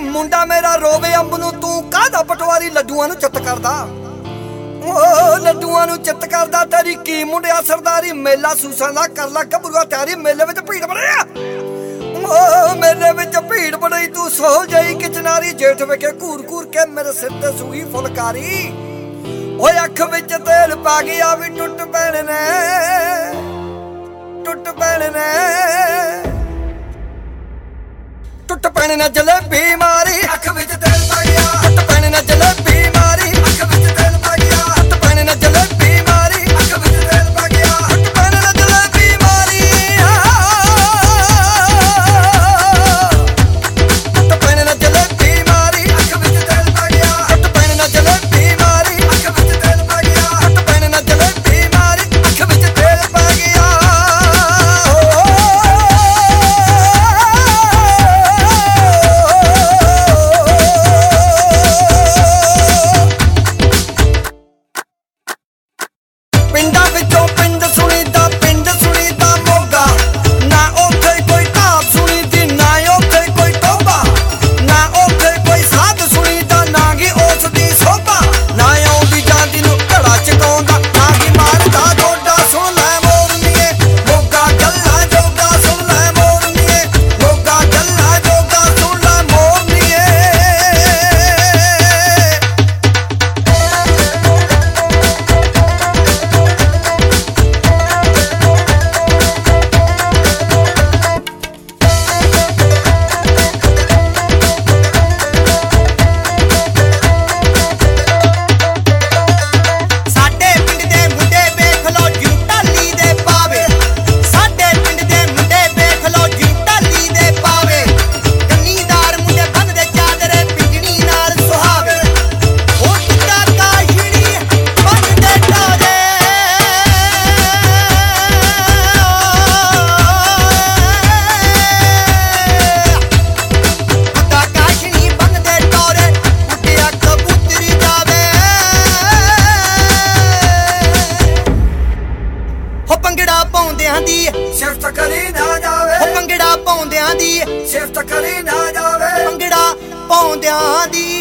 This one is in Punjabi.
ਮੁੰਡਾ ਮੇਰਾ ਰੋਵੇ ਅੰਬ ਨੂੰ ਤੂੰ ਕਾਹਦਾ ਪਟਵਾਰੀ ਲੱਡੂਆਂ ਨੂੰ ਚਿੱਤ ਕਰਦਾ ਲੱਡੂਆਂ ਨੂੰ ਚਿੱਤ ਕਰਦਾ ਤੇਰੀ ਕੀ ਮੁੰਡਿਆ ਸਰਦਾਰੀ ਮੇਲਾ ਸੂਸਾਂ ਦਾ ਕਰ ਲਾ ਗੱਭਰੂਆ ਤਿਆਰੀ ਮੇਲੇ ਵਿੱਚ ਭੀੜ ਬਣਿਆ ਮੇਲੇ ਵਿੱਚ ਭੀੜ ਬੜੀ ਤੂੰ ਸੋਲ ਜਾਈ ਕਿਚਨਾਰੀ ਜੇਠ ਵੇਖੇ ਘੂਰ ਘੂਰ ਕੇ ਮੇਰੇ ਸਿਰ ਤੇ ਸੂਈ ਫੁਲਕਾਰੀ ਓਏ ਅੱਖ ਵਿੱਚ ਤੇਲ ਪਾ ਗਿਆ ਵੀ ਟੁੱਟ ਪੈਣੇ ਨੇ ਜਲੇਬੀ ਮਾਰੀ ਅੱਖ ਵਿੱਚ ਤੇਲ ਪਾ ਗਿਆ ਟੁੱਟ ਪੈਣੇ ਨੇ ਜਲੇਬੀ ਮਾਰੀ ਅੱਖ ਵਿੱਚ ਤੇਲ ਪਾ ਗਿਆ ਟੁੱਟ ਪੈਣੇ ਨੇ ਜਲੇਬੀ ਮਾਰੀ ਅੱਖ ਵਿੱਚ ਤੇਲ ਪਾ ਗਿਆ ਟੁੱਟ ਪੈਣੇ ਨੇ ਜਲੇਬੀ ਮਾਰੀ ਟੁੱਟ ਪੈਣੇ ਨੇ ਜਲੇਬੀ ਮਾਰੀ ਅੱਖ ਵਿੱਚ ਤੇਲ ਪਾ ਗਿਆ ਟੁੱਟ ਪੈਣੇ ਨੇ ਜਲੇਬੀ ਮਾਰੀ ਅੱਖ ਵਿੱਚ ਤੇਲ ਪਾ ਗਿਆ ਟੁੱਟ ਪੈਣੇ ਨੇ ਜਲੇਬੀ ਮਾਰੀ ਅੱਖ ਵਿੱਚ ਤੇਲ ਪਾ ਗਿਆ ਪਿੰਡਾਂ ਵਿੱਚੋਂ ਪਿੰਡ ਸੁਣੀਦਾ ਮੋਗਾ ਨਾ ਉੱਥੇ ਕੋਈ ਢਾਬ ਸੁਣੀਦੀ ਨਾ ਉੱਥੇ ਕੋਈ ਟੋਭਾ ਨਾ ਉੱਥੇ ਕੋਈ ਸਾਧ ਸੁਣੀਦਾ ਨਾ ਗੀ ਉਸ ਦੀ ਸੋਭਾ ਨਾ ਆਉਂਦੀ ਜਾਂਦੀ ਨੂੰ ਘੜਾ ਚਕਾਉਂਦਾ ਨਾ ਗੀ ਮਾਰਦਾ ਗੋਡਾ ਸੁਣ ਲੈ ਮੋਰਨੀਏ ਮੋਗਾ ਗੱਲਾਂ ਜੋਗਾ ਸੁਣ ਲੈ ਮੋਰਨੀਏ ਮੋਗਾ ਗੱਲਾਂ ਜੋਗਾ ਸੁਣ ਲੈ ਮੋਰਨੀਏ ਸਾਡੇ ਪਿੰਡ ਦੇ ਮੁੰਡੇ ਵੇਖ ਲੋ ਜਿਉ ਢਾਲੀ ਦੇ ਪਾਵੇ ਸਾਡੇ ਪਿੰਡ ਦੇ ਮੁੰਡੇ ਵੇਖ ਲੋ ਜਿਉ ਢਾਲੀ ਦੇ ਪਾਵੇ ਕੰਨੀਦਾਰ ਮੁੰਡੇ ਬੰਨਦੇ ਚਾਦਰੇ ਪਿੰਜਣੀ ਨਾਲ ਸੁਹਾਵੇ ਉਹ ਟੁੱਟਾ ਕਾਸ਼ਣੀ ਬੰਨਦੇ ਟੋਰੇ ਟੁੱਟਾ ਕਾਸ਼ਣੀ ਬੰਨਦੇ ਟੋਰੇ ਉੱਡਿਆ ਕਬੂਤਰੀ ਜਾਵੇ ਹੋ ਭੰਗੜਾ ਪਾਉਂਦਿਆਂ ਦੀ ਸਿਫਤ ਕਰੀ ਨਾ ਜਾਵੇ ਹੋ ਭੰਗੜਾ ਪਾਉਂਦਿਆਂ ਦੀ ਸਿਫਤ ਕਰੀ ਨਾ ਜਾਵੇ ਭੰਗੜਾ ਪਾਉਂਦਿਆਂ ਦੀ